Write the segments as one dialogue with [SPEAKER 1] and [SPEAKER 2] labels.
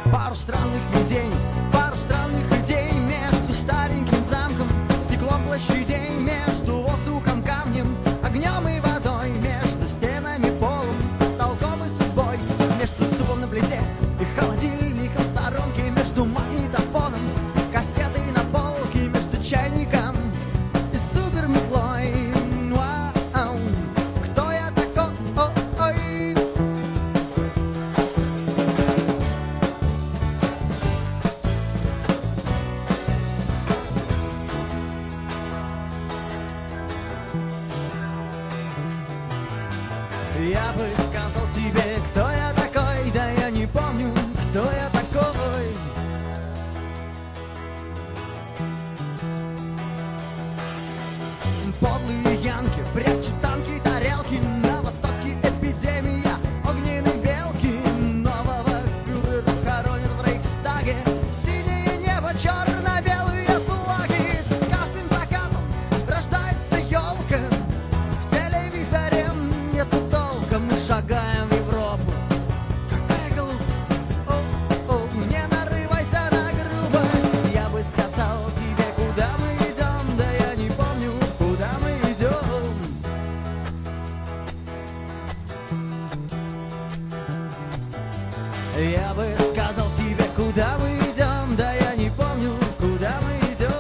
[SPEAKER 1] Пару странных видений, пару странных идей между стареньким замком, стеклом площадей, между воздухом, камнем, огнем и водой, между стенами, полом, толком и судьбой, между супом на плите и холодильником в сторонке, между магнитофоном, кассетой на полке, между чайником и суперметлой. Вау, кто я такой? Я бы сказал тебе, кто я такой, да я не помню, кто я такой. Подлые янки прячут танки, тарелки, на востоке эпидемия огненной белки. Нового фюрера хоронят в Рейхстаге, синее небо, черно-белые флаги. С каждым закатом рождается елка, в телевизоре нету толка. Мы шагаем в Европу, какая глупость, о-о, не нарывайся на грубость. Я бы сказал тебе, куда мы идем, да я не помню, куда мы идем. Я бы сказал тебе, куда мы идем, да я не помню, куда мы идем.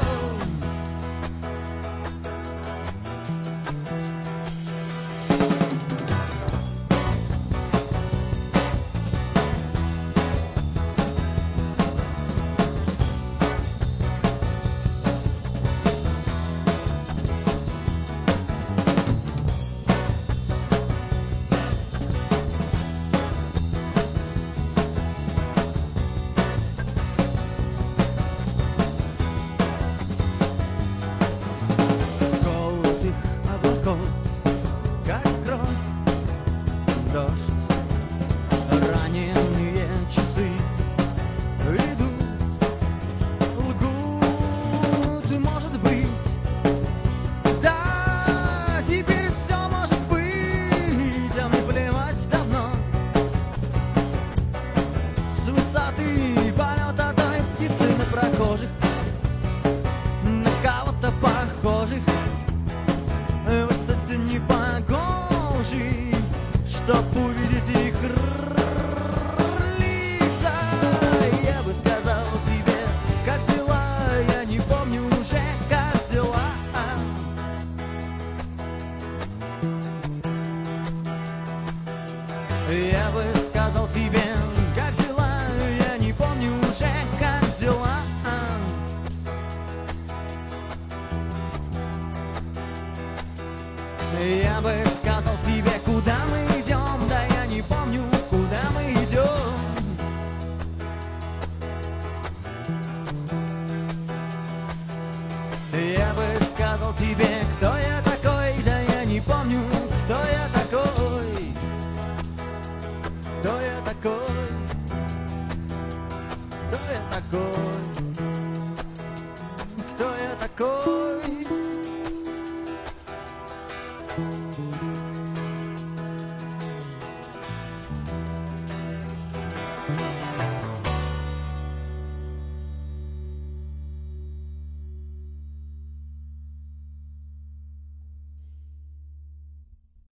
[SPEAKER 1] Сколотых облаков, как кровь, дождь, раненые часы идут, лгут, может быть, да, теперь все может быть, а мне плевать давно. С высоты полета той птицы на прохожих, на кого-то похожих, в этот непогожий, чтоб увидеть их лица. Я бы сказал тебе, как дела, я не помню уже, как дела. Я бы сказал тебе, как дела, я не помню уже, как дела. Я бы сказал тебе, куда мы идем, да я не помню, куда мы идем. Я бы сказал тебе, кто я такой, да я не помню, кто я такой. Кто я такой? Кто я такой? Кто я такой?